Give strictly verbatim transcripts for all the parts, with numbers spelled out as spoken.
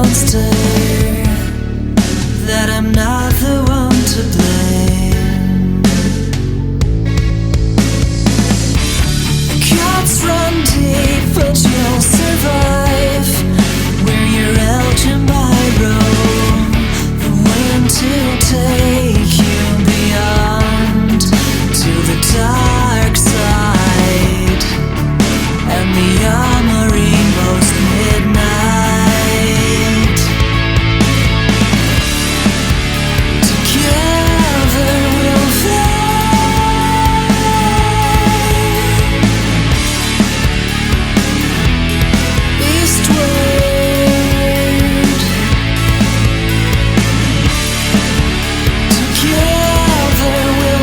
monster, that I'm not the one to blame. Cuts run deep, but you'll survive. Wear your Elgin Biro, the wind to take you beyond to the dark side, and the armory most midnight. Together we'll fly eastward. Together we'll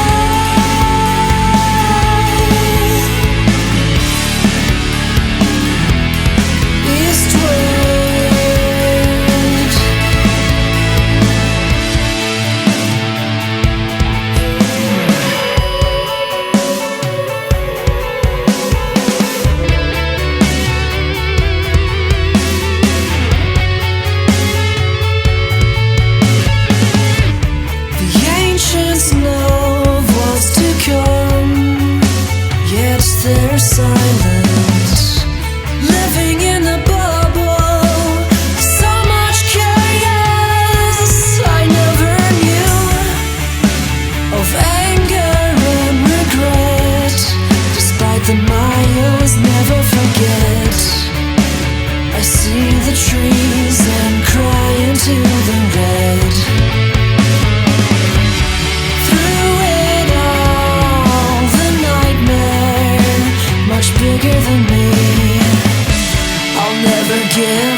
they're silent, living in a bubble. So much chaos I never knew, of anger and regret. Despite the miles, never forget. I see the trees and cry into the red. Bigger than me, I'll never give